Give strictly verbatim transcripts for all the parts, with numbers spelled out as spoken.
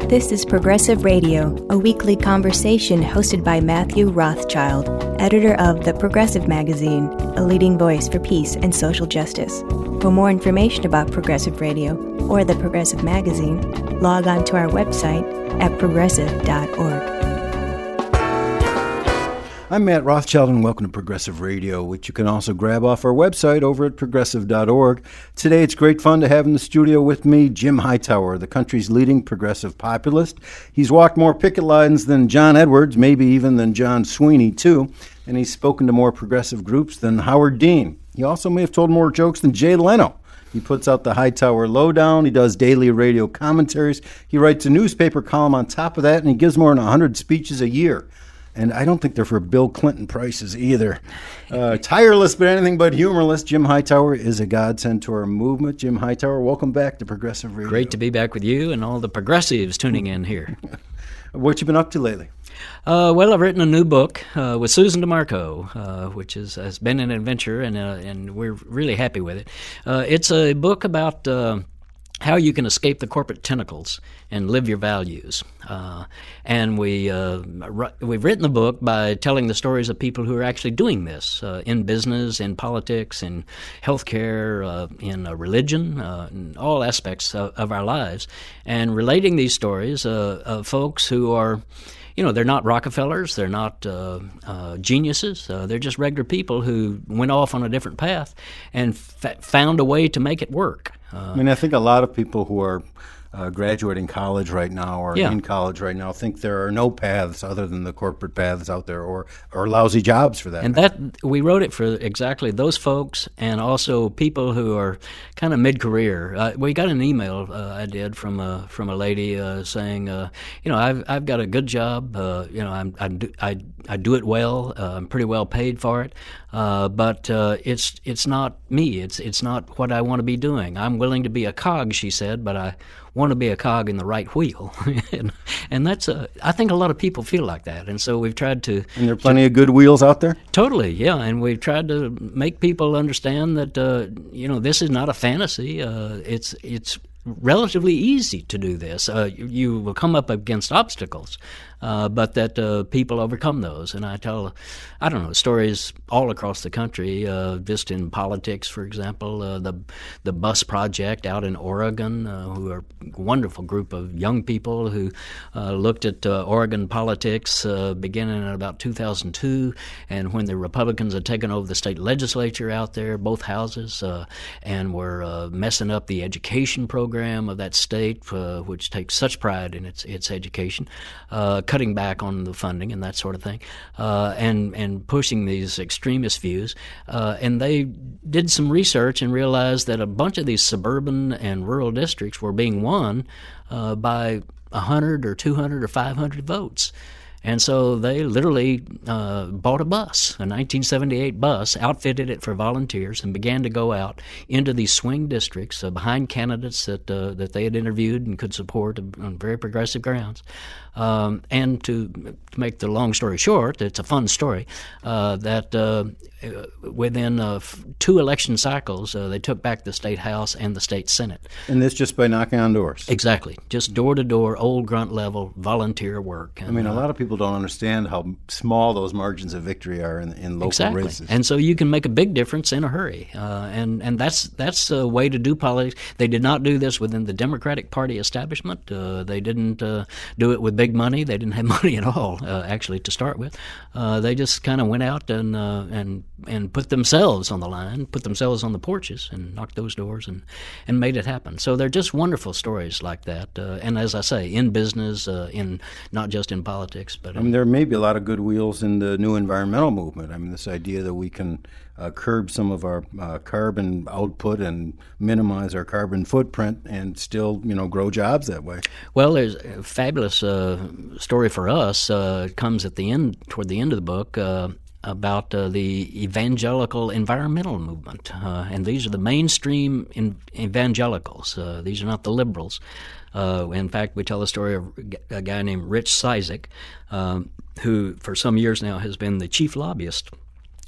This is Progressive Radio, a weekly conversation hosted by Matthew Rothschild, editor of The Progressive Magazine, a leading voice for peace and social justice. For more information about Progressive Radio or The Progressive Magazine, log on to our website at progressive dot org. I'm Matt Rothschild, and welcome to Progressive Radio, which you can also grab off our website over at progressive dot org. Today, it's great fun to have in the studio with me Jim Hightower, the country's leading progressive populist. He's walked more picket lines than John Edwards, maybe even than John Sweeney, too, and he's spoken to more progressive groups than Howard Dean. He also may have told more jokes than Jay Leno. He puts out the Hightower Lowdown. He does daily radio commentaries. He writes a newspaper column on top of that, and he gives more than one hundred speeches a year. And I don't think they're for Bill Clinton prices either. Uh, tireless but anything but humorless, Jim Hightower is a godsend to our movement. Jim Hightower, welcome back to Progressive Radio. Great to be back with you and all the progressives tuning in here. What you been up to lately? Uh, well, I've written a new book uh, with Susan DeMarco, uh, which is, has been an adventure, and uh, and we're really happy with it. Uh, it's a book about uh, how you can escape the corporate tentacles and live your values. Uh, and we, uh, we've written the book by telling the stories of people who are actually doing this uh, in business, in politics, in healthcare, uh, in uh, religion, uh, in all aspects of, of our lives, and relating these stories uh, of folks who are, you know, they're not Rockefellers, they're not uh, uh, geniuses, uh, they're just regular people who went off on a different path and f- found a way to make it work. Uh, I mean, I think a lot of people who are uh, graduating college right now or yeah. in college right now think there are no paths other than the corporate paths out there, or, or lousy jobs for that. And that we wrote it for exactly those folks, and also people who are kind of mid-career. Uh, we got an email uh, I did from a from a lady uh, saying, uh, you know, I've I've got a good job. Uh, you know, I'm, I do, I I do it well. Uh, I'm pretty well paid for it. Uh, but uh, it's it's not me. It's it's not what I want to be doing. I'm willing to be a cog, she said, but I want to be a cog in the right wheel. and, and that's a, I think a lot of people feel like that. And so we've tried to... And there are plenty to, of good wheels out there? Totally, yeah. And we've tried to make people understand that, uh, you know, this is not a fantasy. Uh, it's it's relatively easy to do this. Uh, you, you will come up against obstacles, uh, but that uh, people overcome those. And I tell, I don't know, stories all across the country, uh, just in politics, for example, uh, the the Bus Project out in Oregon, uh, who are a wonderful group of young people who uh, looked at uh, Oregon politics uh, beginning in about two thousand two, and when the Republicans had taken over the state legislature out there, both houses, uh, and were uh, messing up the education program of that state, uh, which takes such pride in its its education, uh, cutting back on the funding and that sort of thing, uh, and and pushing these extremist views. Uh, and they did some research and realized that a bunch of these suburban and rural districts were being won uh, by one hundred or two hundred or five hundred votes. And so they literally uh, bought a bus, a nineteen seventy-eight bus, outfitted it for volunteers, and began to go out into these swing districts uh, behind candidates that uh, that they had interviewed and could support on very progressive grounds. Um, and to, to make the long story short, it's a fun story, uh, that uh, within uh, f- two election cycles, uh, they took back the state house and the state senate. And this just by knocking on doors? Exactly. Just door-to-door, old grunt level, volunteer work. And, I mean, a uh, lot of people don't understand how small those margins of victory are in, in local exactly. races. And so you can make a big difference in a hurry. Uh, and, and that's that's a way to do politics. They did not do this within the Democratic Party establishment. Uh, they didn't uh, do it with big money. They didn't have money at all, uh, actually, to start with. Uh, they just kind of went out and uh, and and put themselves on the line, put themselves on the porches, and knocked those doors and, and made it happen. So they're just wonderful stories like that. Uh, and as I say, in business, uh, in not just in politics, but I mean, there may be a lot of good wheels in the new environmental movement. I mean, this idea that we can uh, curb some of our uh, carbon output and minimize our carbon footprint and still, you know, grow jobs that way. Well, there's a fabulous uh, story for us. Uh, it comes at the end, toward the end of the book, uh, about uh, the evangelical environmental movement. Uh, and these are the mainstream in- evangelicals. Uh, these are not the liberals. Uh, in fact, we tell the story of a guy named Rich Cizik, um, who for some years now has been the chief lobbyist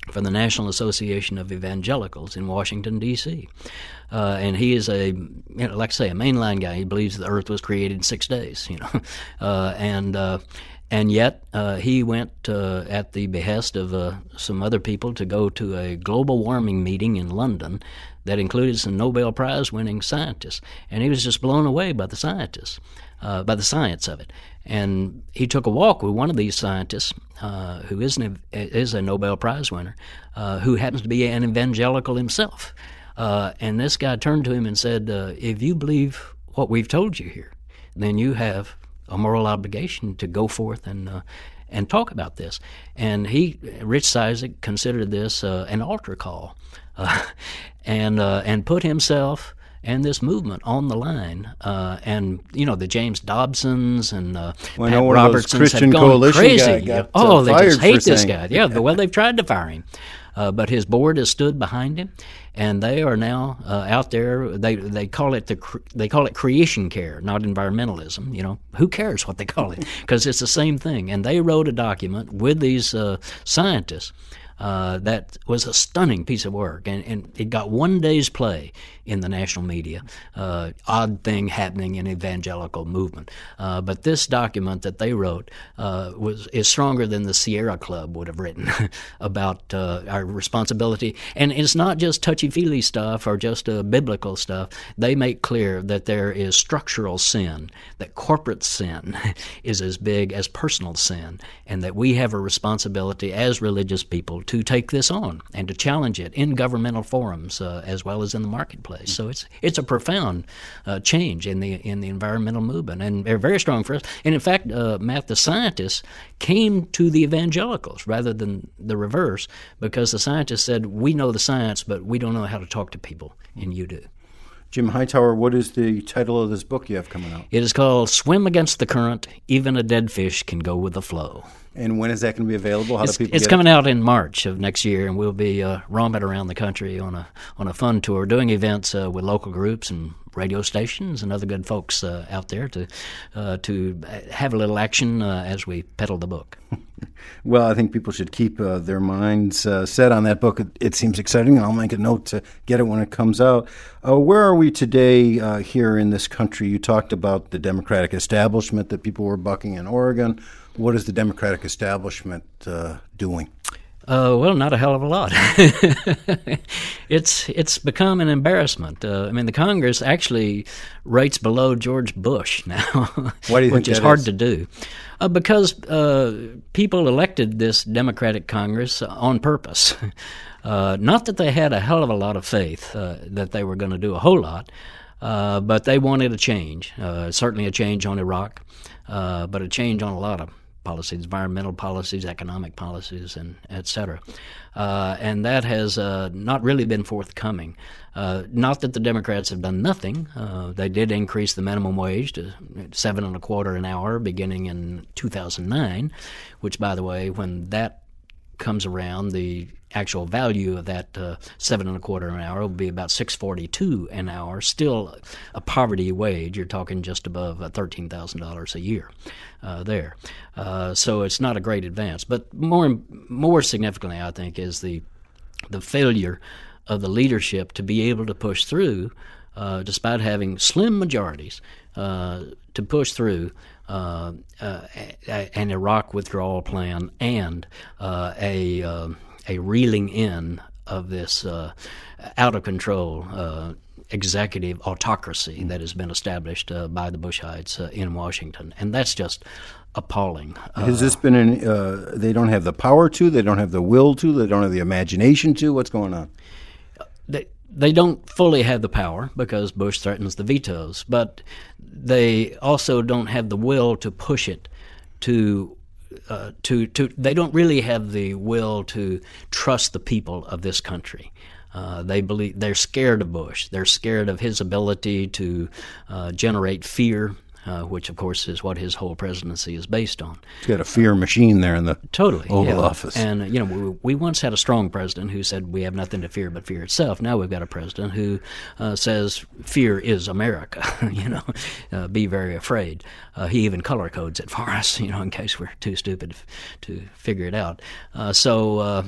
for the National Association of Evangelicals in Washington, D C Uh, and he is a, you know, like I say, a mainline guy. He believes the earth was created in six days, you know. Uh, and uh, and yet uh, he went uh, at the behest of uh, some other people to go to a global warming meeting in London that included some Nobel Prize-winning scientists. And he was just blown away by the scientists, uh, by the science of it. And he took a walk with one of these scientists, uh, who is, an, is a Nobel Prize winner, uh, who happens to be an evangelical himself. Uh, and this guy turned to him and said, uh, if you believe what we've told you here, then you have a moral obligation to go forth and uh, and talk about this. And he, Rich Cizik, considered this uh, an altar call, uh, and uh, and put himself and this movement on the line. Uh, and, you know, the James Dobsons and uh, well, Pat no Robertsons have gone crazy. Got, oh, uh, they just hate this saying. guy. Yeah, well, they've tried to fire him. Uh, but his board has stood behind him, and they are now uh, out there. They they call it the they call it creation care, not environmentalism. You know, who cares what they call it? Because it's the same thing. And they wrote a document with these uh, scientists uh, that was a stunning piece of work, and, and it got one day's play in the national media. Uh, odd thing happening in evangelical movement. Uh, but this document that they wrote uh, was is stronger than the Sierra Club would have written about uh, our responsibility. And it's not just touchy-feely stuff or just uh, biblical stuff. They make clear that there is structural sin, that corporate sin is as big as personal sin, and that we have a responsibility as religious people to take this on and to challenge it in governmental forums uh, as well as in the marketplace. So it's it's a profound uh, change in the in the environmental movement, and they're very strong for us. And in fact, uh, Matt, the scientists came to the evangelicals rather than the reverse, because the scientists said, we know the science, but we don't know how to talk to people, and you do. Jim Hightower, what is the title of this book you have coming out? It is called Swim Against the Current, Even a Dead Fish Can Go with the Flow. And when is that going to be available? How it's, do people It's get coming it? out in March of next year, and we'll be uh, roaming around the country on a on a fun tour, doing events uh, with local groups and radio stations and other good folks uh, out there to uh, to have a little action uh, as we peddle the book. Well, I think people should keep uh, their minds uh, set on that book. It, it seems exciting, and I'll make a note to get it when it comes out. Uh, where are we today uh, here in this country? You talked about the Democratic establishment that people were bucking in Oregon. What is the Democratic establishment uh, doing? Uh, well, not a hell of a lot. it's it's become an embarrassment. Uh, I mean, the Congress actually rates below George Bush now, Why do you which think is that hard is? to do. Uh, because uh, people elected this Democratic Congress on purpose. Uh, not that they had a hell of a lot of faith uh, that they were going to do a whole lot, uh, but they wanted a change. Uh, certainly a change on Iraq, uh, but a change on a lot of policies, environmental policies, economic policies, and et cetera. Uh, and that has uh, not really been forthcoming. Uh, not that the Democrats have done nothing. Uh, they did increase the minimum wage to seven and a quarter an hour beginning in two thousand nine, which, by the way, when that comes around, the actual value of that uh, seven and a quarter an hour will be about six forty-two an hour. Still a poverty wage. You're talking just above uh, thirteen thousand dollars a year uh, there. Uh, so it's not a great advance. But more more significantly, I think, is the the failure of the leadership to be able to push through, uh, despite having slim majorities, uh, to push through uh, uh, a, an Iraq withdrawal plan and uh, a uh, a reeling in of this uh, out-of-control uh, executive autocracy that has been established uh, by the Bushites uh, in Washington. And that's just appalling. Uh, Has this been an, uh, they don't have the power to, they don't have the will to, they don't have the imagination to? What's going on? They, they don't fully have the power because Bush threatens the vetoes, but they also don't have the will to push it to Uh, to to they don't really have the will to trust the people of this country. Uh, they believe they're scared of Bush. They're scared of his ability to uh, generate fear, uh, which of course is what his whole presidency is based on. He's got a fear machine there in the Totally, Oval yeah. Office. And you know, we, we once had a strong president who said we have nothing to fear but fear itself. Now we've got a president who uh, says fear is America. you know, uh, be very afraid. Uh, he even color codes it for us, you know, in case we're too stupid to figure it out. Uh, so. Uh,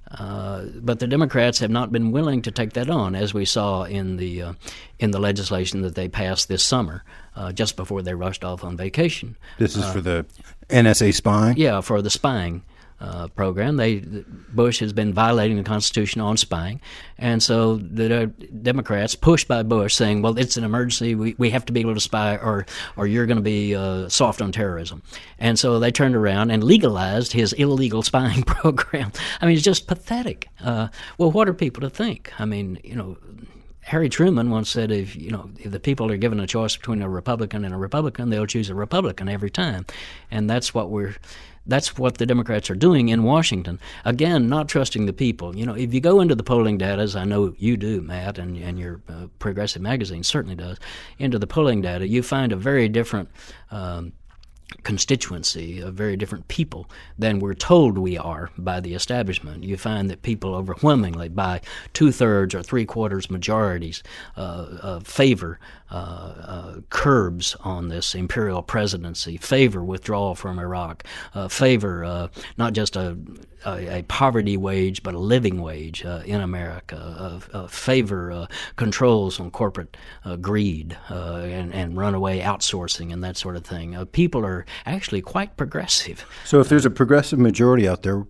Uh, but the Democrats have not been willing to take that on, as we saw in the uh, in the legislation that they passed this summer, uh, just before they rushed off on vacation. This is uh, for the N S A spying? Yeah, for the spying uh, program. They Bush has been violating the Constitution on spying, and so the uh, Democrats, pushed by Bush, saying, well, it's an emergency, we, we have to be able to spy, or or you're going to be uh, soft on terrorism. And so they turned around and legalized his illegal spying program. I mean, it's just pathetic. Uh, well, what are people to think? I mean, you know, Harry Truman once said, if you know, if the people are given a choice between a Republican and a Republican, they'll choose a Republican every time. And that's what we're That's what the Democrats are doing in Washington. Again, not trusting the people. You know, if you go into the polling data, as I know you do, Matt, and, and your uh, Progressive magazine certainly does, into the polling data, you find a very different um, constituency, of very different people than we're told we are by the establishment. You find that people overwhelmingly, by two-thirds or three-quarters majorities, uh, uh, favor uh, uh, curbs on this imperial presidency, favor withdrawal from Iraq, uh, favor uh, not just a, a, a poverty wage but a living wage uh, in America, uh, uh, favor uh, controls on corporate uh, greed uh, and, and runaway outsourcing and that sort of thing. Uh, people are actually quite progressive. So if there's a progressive majority out there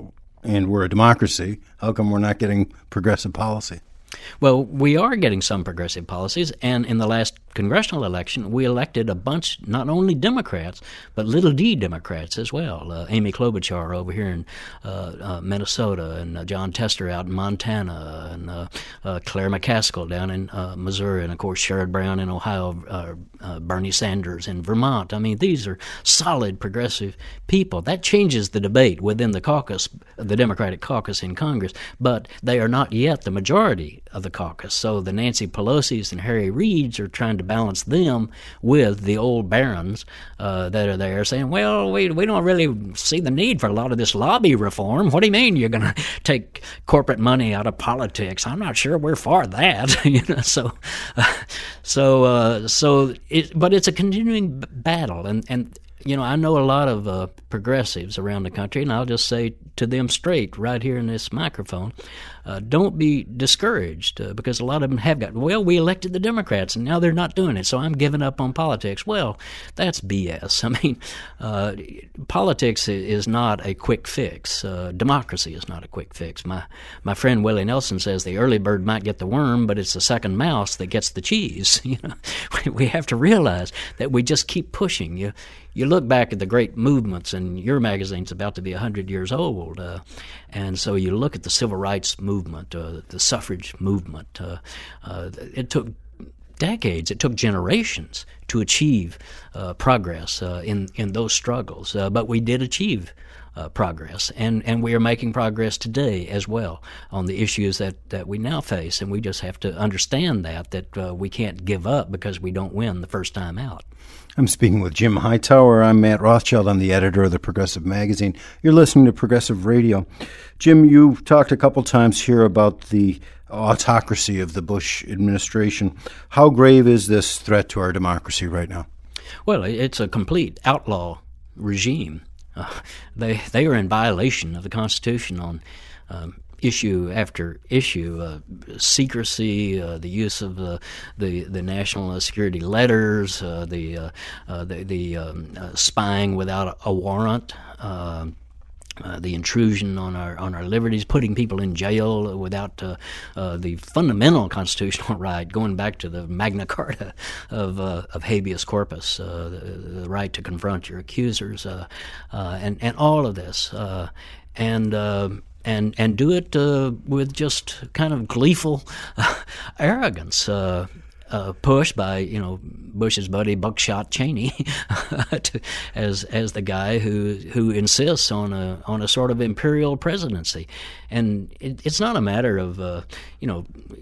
and we're a democracy, how come we're not getting progressive policy? Well, we are getting some progressive policies, and in the last congressional election, we elected a bunch, not only Democrats, but little d Democrats as well. Uh, Amy Klobuchar over here in uh, uh, Minnesota, and uh, John Tester out in Montana, and uh, uh, Claire McCaskill down in uh, Missouri, and of course Sherrod Brown in Ohio, uh, uh, Bernie Sanders in Vermont. I mean, these are solid progressive people. That changes the debate within the caucus, the Democratic caucus in Congress, but they are not yet the majority of the caucus. So the Nancy Pelosi's and Harry Reids are trying to balance them with the old barons uh, that are there saying, well, we we don't really see the need for a lot of this lobby reform. What do you mean you're going to take corporate money out of politics? I'm not sure we're for that. you know, so uh, so uh, so it, but it's a continuing b- battle, and and you know, I know a lot of uh, progressives around the country, and I'll just say to them straight right here in this microphone, uh, don't be discouraged uh, because a lot of them have got, well, we elected the Democrats and now they're not doing it, so I'm giving up on politics. Well, that's B S. I mean, uh, politics is not a quick fix. Uh, democracy is not a quick fix. My my friend Willie Nelson says the early bird might get the worm, but it's the second mouse that gets the cheese. You know, we have to realize that we just keep pushing. You you look back at the great movements, and your magazine's about to be one hundred years old, uh, and so you look at the civil rights movement, uh, the suffrage movement. Uh, uh, it took decades, it took generations to achieve uh, progress uh, in, in those struggles, uh, but we did achieve Uh, progress, and, and we are making progress today as well on the issues that, that we now face, and we just have to understand that, that uh, we can't give up because we don't win the first time out. I'm speaking with Jim Hightower. I'm Matt Rothschild. I'm the editor of the Progressive Magazine. You're listening to Progressive Radio. Jim, you've talked a couple times here about the autocracy of the Bush administration. How grave is this threat to our democracy right now? Well, it's a complete outlaw regime. Uh, they they are in violation of the Constitution on um, issue after issue, uh, secrecy, uh, the use of uh, the the national security letters, uh, the uh, uh, the, the um, uh, spying without a, a warrant. Uh, Uh, the intrusion on our on our liberties, putting people in jail without uh, uh, the fundamental constitutional right, going back to the Magna Carta of uh, of habeas corpus, uh, the, the right to confront your accusers, uh, uh, and and all of this, uh, and. Uh, And and do it uh, with just kind of gleeful uh, arrogance, uh, uh, pushed by you know Bush's buddy Buckshot Cheney to, as as the guy who who insists on a on a sort of imperial presidency, and it, it's not a matter of uh, you know.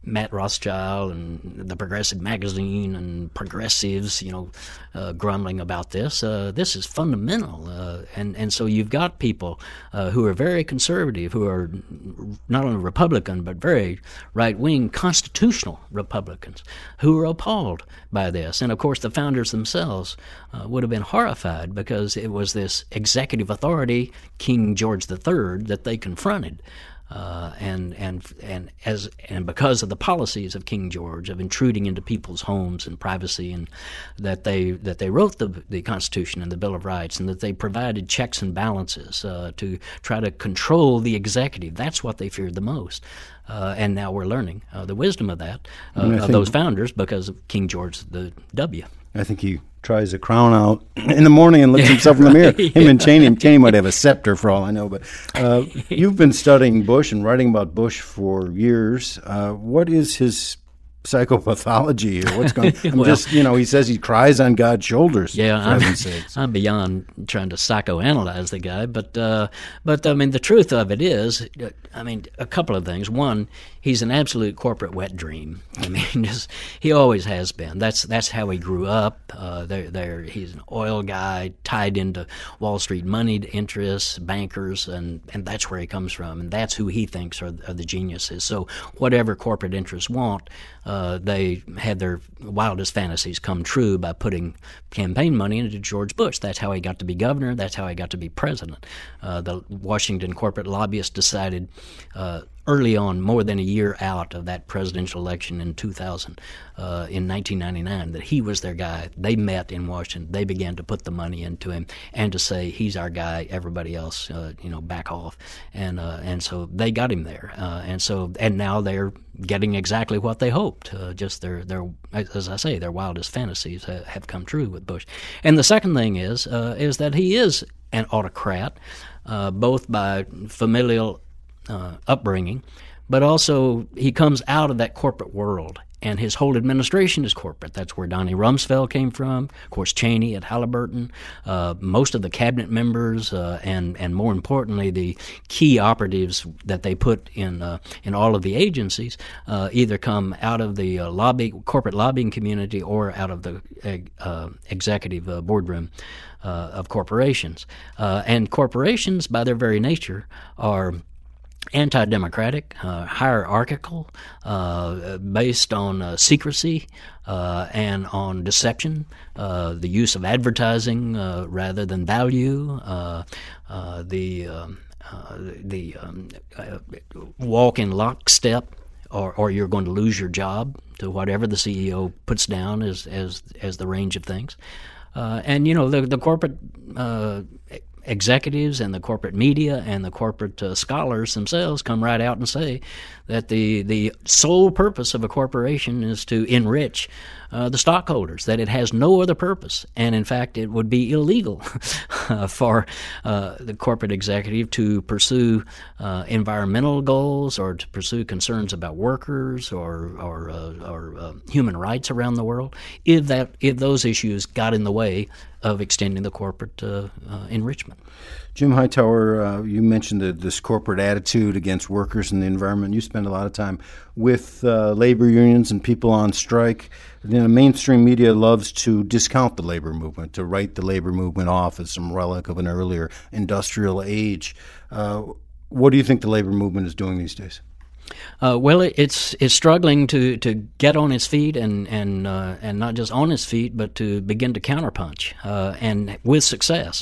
Matt Rothschild and the Progressive Magazine and progressives, you know, uh, grumbling about this. Uh, this is fundamental. Uh, and, and so you've got people uh, who are very conservative, who are not only Republican, but very right-wing constitutional Republicans, who are appalled by this. And, of course, the founders themselves uh, would have been horrified because it was this executive authority, King George the Third, that they confronted. Uh, and and and as and because of the policies of King George of intruding into people's homes and privacy, and that they that they wrote the the Constitution and the Bill of Rights, and that they provided checks and balances uh, to try to control the executive. That's what they feared the most. Uh, and now we're learning uh, the wisdom of that, uh, of those founders, because of King George the W. I think he tries a crown out in the morning and looks himself in the mirror. Him yeah. and Cheney, Cheney might have a scepter for all I know. But uh, you've been studying Bush and writing about Bush for years. Uh, what is his psychopathology, or what's going? I'm well, just, you know, he says he cries on God's shoulders. Yeah, I'm, I'm beyond trying to psychoanalyze the guy, but uh, but I mean, the truth of it is, I mean, a couple of things. One, he's an absolute corporate wet dream. I mean, just, he always has been. That's that's how he grew up. Uh, there, there, he's an oil guy tied into Wall Street moneyed interests, bankers, and, and that's where he comes from, and that's who he thinks are, are the geniuses. So whatever corporate interests want, uh, they had their wildest fantasies come true by putting campaign money into George Bush. That's how he got to be governor. That's how he got to be president. Uh, the Washington corporate lobbyists decided uh, early on, more than a year out of that presidential election in two thousand, uh, in nineteen ninety-nine, that he was their guy. They met in Washington. They began to put the money into him and to say, he's our guy, everybody else, uh, you know, back off. And uh, and so they got him there. Uh, and so and now they're getting exactly what they hoped. Uh, just their, their, as I say, their wildest fantasies have, have come true with Bush. And the second thing is, uh, is that he is an autocrat, uh, both by familial Uh, upbringing, but also he comes out of that corporate world, and his whole administration is corporate. That's where Donnie Rumsfeld came from, of course Cheney at Halliburton, uh, most of the cabinet members, uh, and and more importantly, the key operatives that they put in uh, in all of the agencies uh, either come out of the uh, lobby corporate lobbying community or out of the uh, executive uh, boardroom uh, of corporations. Uh, and corporations, by their very nature, are anti-democratic, uh, hierarchical, uh, based on uh, secrecy uh, and on deception, uh, the use of advertising uh, rather than value, uh, uh, the um, uh, the um, uh, walk in lockstep, or, or you're going to lose your job to whatever the C E O puts down as as as the range of things, uh, and you know the the corporate Uh, executives and the corporate media and the corporate uh, scholars themselves come right out and say that the the sole purpose of a corporation is to enrich uh, the stockholders, that it has no other purpose. And in fact, it would be illegal uh, for uh, the corporate executive to pursue uh, environmental goals or to pursue concerns about workers or or, uh, or uh, human rights around the world if that if those issues got in the way of extending the corporate uh, uh, enrichment. Jim Hightower, uh, you mentioned the, this corporate attitude against workers and the environment. You spend a lot of time with uh, labor unions and people on strike. You know, mainstream media loves to discount the labor movement, to write the labor movement off as some relic of an earlier industrial age. Uh, what do you think the labor movement is doing these days? Uh, well, it's it's struggling to, to get on its feet, and and uh, and not just on its feet, but to begin to counterpunch, uh, and with success.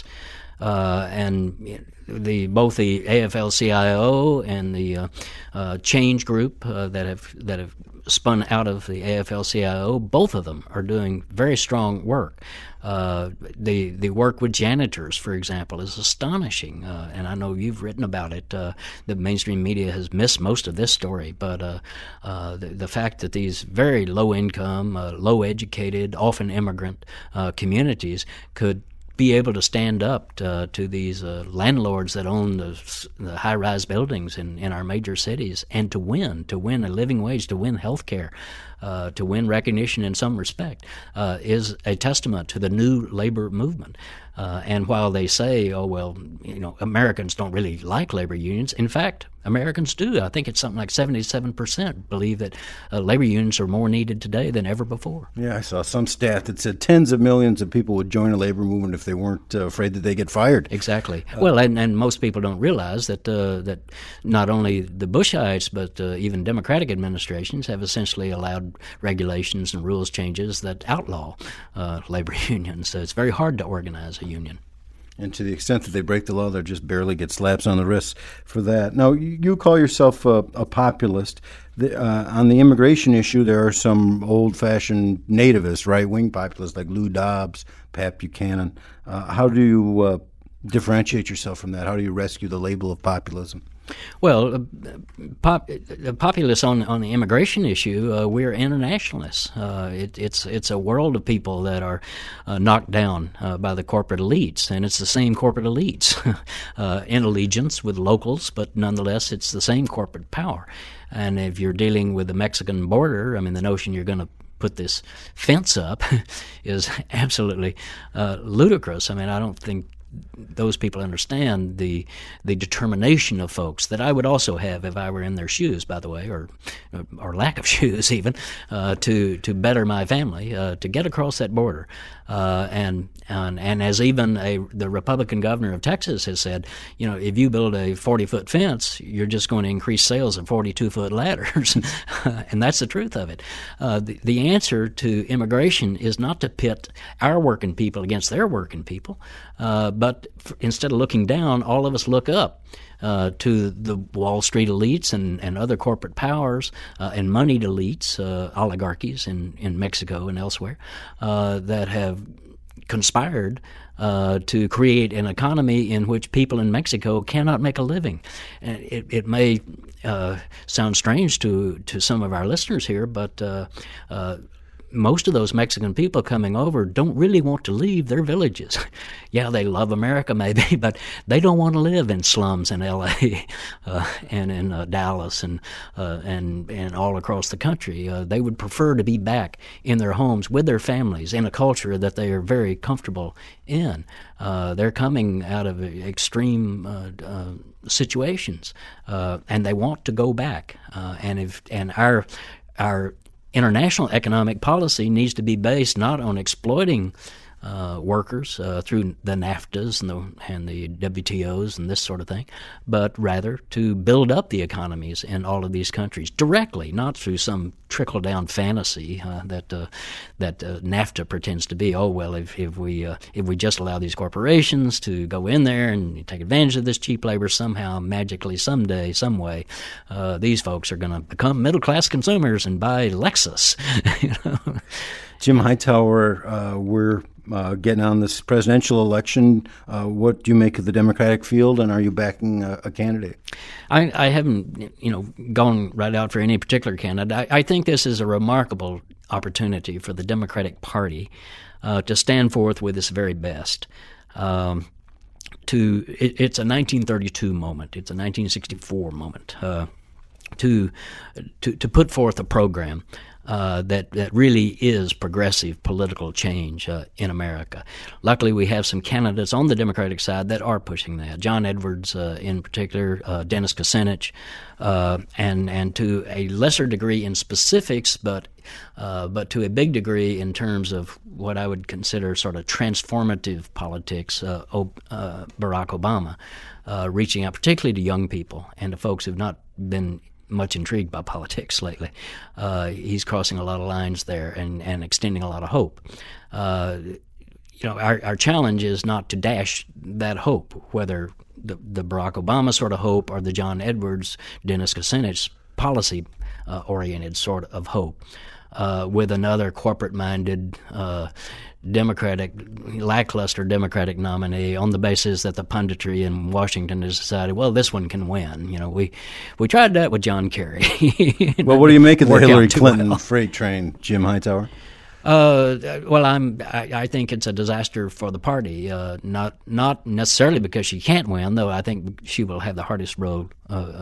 Uh, and the both the A F L C I O and the uh, uh, Change Group uh, that have that have spun out of the A F L C I O, both of them are doing very strong work. Uh, the the work with janitors, for example, is astonishing, uh, and I know you've written about it. Uh, the mainstream media has missed most of this story, but uh, uh, the, the fact that these very low-income, uh, low-educated, often immigrant uh, communities could be able to stand up to, to these uh, landlords that own the, the high-rise buildings in, in our major cities, and to win, to win a living wage, to win health care, uh, to win recognition in some respect, uh, is a testament to the new labor movement. Uh, and while they say, oh, well, you know, Americans don't really like labor unions, in fact, Americans do. I think it's something like seventy-seven percent believe that uh, labor unions are more needed today than ever before. Yeah, I saw some stat that said tens of millions of people would join a labor movement if they weren't uh, afraid that they get fired. Exactly. Uh, well, and, and most people don't realize that uh, that not only the Bushites, but uh, even Democratic administrations have essentially allowed regulations and rules changes that outlaw uh, labor unions. So it's very hard to organize a union. And to the extent that they break the law, they'll just barely get slaps on the wrists for that. Now, you, you call yourself a, a populist. The, uh, on the immigration issue, there are some old-fashioned nativist right-wing populists like Lou Dobbs, Pat Buchanan. Uh, how do you uh, differentiate yourself from that? How do you rescue the label of populism? Well, uh, pop, uh, populists on on the immigration issue, uh, we're internationalists. Uh, it, it's it's a world of people that are uh, knocked down uh, by the corporate elites, and it's the same corporate elites uh, in allegiance with locals, but nonetheless, it's the same corporate power. And if you're dealing with the Mexican border, I mean, the notion you're going to put this fence up is absolutely uh, ludicrous. I mean, I don't think those people understand the the determination of folks that I would also have if I were in their shoes, by the way, or or lack of shoes even, uh, to to better my family, uh, to get across that border. Uh, and, and and as even a the Republican governor of Texas has said, you know, if you build a forty-foot fence, you're just going to increase sales of forty-two-foot ladders. And that's the truth of it. Uh, the, the answer to immigration is not to pit our working people against their working people, uh, but f- instead of looking down, all of us look up. Uh, to the Wall Street elites and, and other corporate powers uh, and moneyed elites, uh, oligarchies in, in Mexico and elsewhere, uh, that have conspired uh, to create an economy in which people in Mexico cannot make a living. And it, it may uh, sound strange to, to some of our listeners here, but uh, uh, most of those Mexican people coming over don't really want to leave their villages. Yeah, they love America maybe, but they don't want to live in slums in L A uh, and in uh, Dallas and uh, and and all across the country. Uh, they would prefer to be back in their homes with their families in a culture that they are very comfortable in. Uh, they're coming out of extreme uh, uh, situations, uh, and they want to go back. Uh, and if and our our international economic policy needs to be based not on exploiting uh, workers uh, through the NAFTAs and the, and the W T Os and this sort of thing, but rather to build up the economies in all of these countries directly, not through some trickle-down fantasy uh, that uh, that uh, NAFTA pretends to be. Oh well, if if we uh, if we just allow these corporations to go in there and take advantage of this cheap labor, somehow magically, someday, some way, uh, these folks are going to become middle-class consumers and buy Lexus. You know? Jim Hightower, uh, we're uh, getting on this presidential election. Uh, what do you make of the Democratic field, and are you backing a, a candidate? I, I haven't, you know, gone right out for any particular candidate. I, I think this is a remarkable opportunity for the Democratic Party uh, to stand forth with its very best. Um, to it, it's a nineteen thirty-two moment. It's a nineteen sixty-four moment. Uh, to to to put forth a program Uh, that, that really is progressive political change uh, in America. Luckily, we have some candidates on the Democratic side that are pushing that. John Edwards, uh, in particular, uh, Dennis Kucinich, uh, and and to a lesser degree in specifics, but uh, but to a big degree in terms of what I would consider sort of transformative politics. Uh, uh, Barack Obama, uh, reaching out particularly to young people and to folks who've not been much intrigued by politics lately. Uh, he's crossing a lot of lines there and, and extending a lot of hope. Uh, you know, our, our challenge is not to dash that hope, whether the, the Barack Obama sort of hope or the John Edwards, Dennis Kucinich policy-oriented uh, sort of hope, uh, with another corporate-minded uh, Democratic, lackluster Democratic nominee on the basis that the punditry in Washington has decided, well, this one can win. You know, we we tried that with John Kerry. Well, what do you make of the Hillary Clinton well. freight train, Jim Hightower? Uh, well, I'm. I, I think it's a disaster for the party. Uh, not not necessarily because she can't win, though. I think she will have the hardest road of of,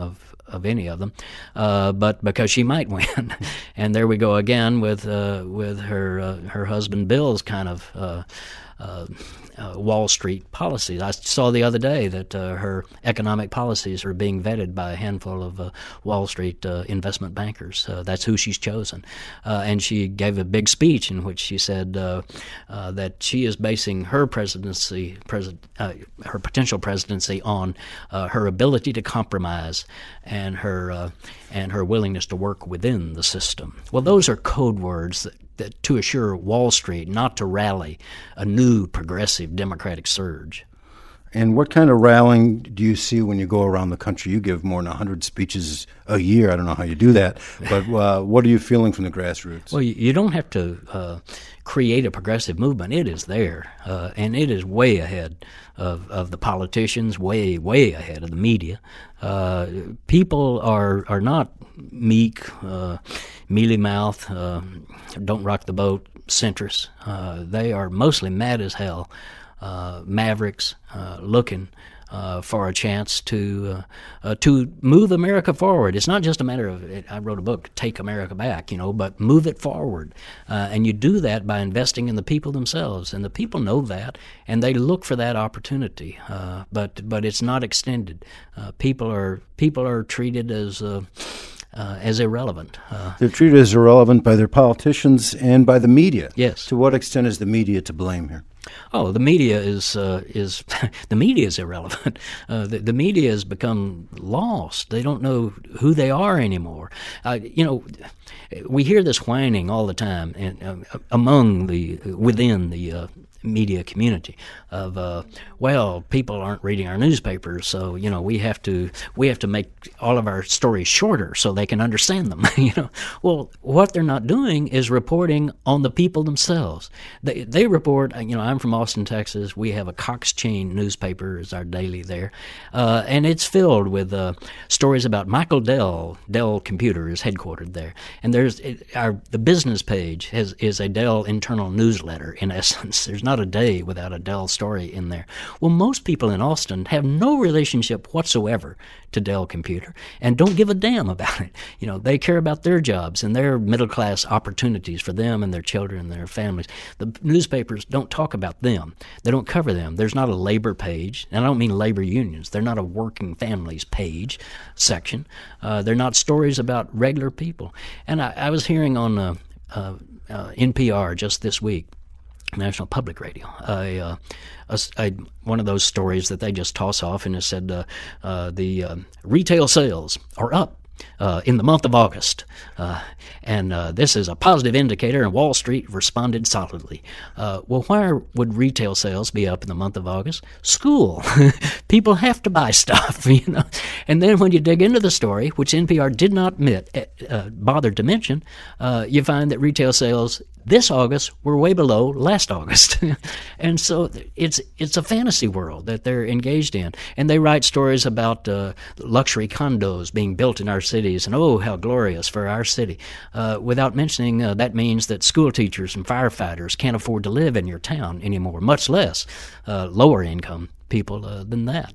of any of them, uh, but because she might win. And there we go again with uh, with her uh, her husband Bill's kind of uh, uh, uh, Wall Street policies. I saw the other day that uh, her economic policies are being vetted by a handful of uh, Wall Street uh, investment bankers. Uh, that's who she's chosen. Uh, and she gave a big speech in which she said uh, uh, that she is basing her presidency, pres- uh, her potential presidency, on uh, her ability to compromise and her uh, and her willingness to work within the system. Well, those are code words that, that to assure Wall Street not to rally a new progressive democratic surge. And what kind of rallying do you see when you go around the country? You give more than one hundred speeches a year. I don't know how you do that. But uh, what are you feeling from the grassroots? Well, you, you don't have to uh, create a progressive movement. It is there, uh, and it is way ahead of, of the politicians, way, way ahead of the media. Uh, people are are not meek, uh, mealy-mouthed, uh, don't rock the boat centrists. Uh, they are mostly mad as hell. Uh, mavericks uh, looking uh, for a chance to uh, uh, to move America forward. It's not just a matter of, I wrote a book, Take America Back, you know, but move it forward. Uh, and you do that by investing in the people themselves. And the people know that, and they look for that opportunity. Uh, but but it's not extended. Uh, people are people are treated as uh, Uh, as irrelevant. Uh, They're treated as irrelevant by their politicians and by the media. Yes. To what extent is the media to blame here? Oh, the media is uh, is the media is irrelevant. Uh, the, the media has become lost. They don't know who they are anymore. Uh, you know, we hear this whining all the time, and uh, among the within the uh, media community of uh, well, people aren't reading our newspapers, so you know we have to we have to make all of our stories shorter so they can understand them. you know, well, what they're not doing is reporting on the people themselves. They they report. You know, I'm from Austin, Texas. We have a Cox Chain newspaper as our daily there, uh, and it's filled with uh, stories about Michael Dell. Dell Computer is headquartered there, and there's it, our the business page has is a Dell internal newsletter. In essence, there's not a day without a Dell story in there. Well, most people in Austin have no relationship whatsoever to Dell Computer and don't give a damn about it. You know, they care about their jobs and their middle-class opportunities for them and their children and their families. The newspapers don't talk about them. They don't cover them. There's not a labor page, and I don't mean labor unions. They're not a working families page section. Uh, they're not stories about regular people. And I, I was hearing on uh, uh, uh, N P R just this week, National Public Radio, a, uh, a, a, one of those stories that they just toss off, and it said uh, uh, the uh, retail sales are up uh, in the month of August, uh, and uh, this is a positive indicator, and Wall Street responded solidly. Uh, well, why would retail sales be up in the month of August? School. People have to buy stuff, you know. And then when you dig into the story, which N P R did not admit, uh, bothered to mention, uh, you find that retail sales this August were way below last August. And so it's it's a fantasy world that they're engaged in. And they write stories about uh, luxury condos being built in our cities, and oh, how glorious for our city, uh, without mentioning uh, that means that school teachers and firefighters can't afford to live in your town anymore, much less uh, lower income people uh, than that.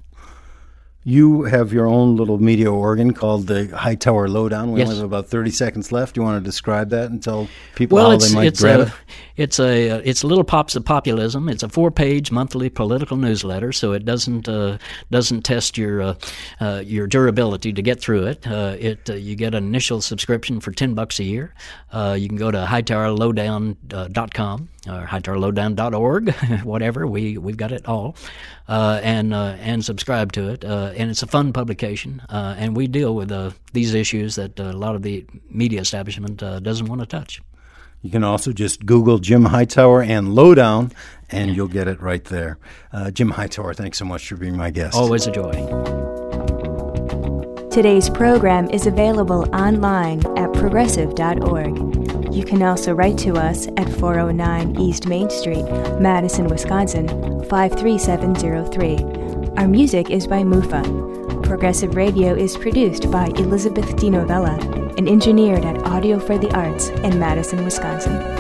You have your own little media organ called the Hightower Lowdown. We yes. only have about thirty seconds left. Do you want to describe that and tell people well, how it's, they might it's grab a, it? It's a uh, it's Little Pops of Populism. It's a four-page monthly political newsletter, so it doesn't uh, doesn't test your uh, uh, your durability to get through it. Uh, it uh, you get an initial subscription for ten bucks a year. Uh, you can go to hightower lowdown dot com or hightower lowdown dot org, whatever. We we've got it all, uh, and uh, and subscribe to it. Uh, and it's a fun publication, uh, and we deal with uh, these issues that uh, a lot of the media establishment uh, doesn't want to touch. You can also just Google Jim Hightower and Lowdown, and you'll get it right there. Uh, Jim Hightower, thanks so much for being my guest. Always a joy. Today's program is available online at progressive dot org. You can also write to us at four oh nine East Main Street, Madison, Wisconsin, five three seven zero three. Our music is by Mufa. Progressive Radio is produced by Elizabeth DiNovella and engineered at Audio for the Arts in Madison, Wisconsin.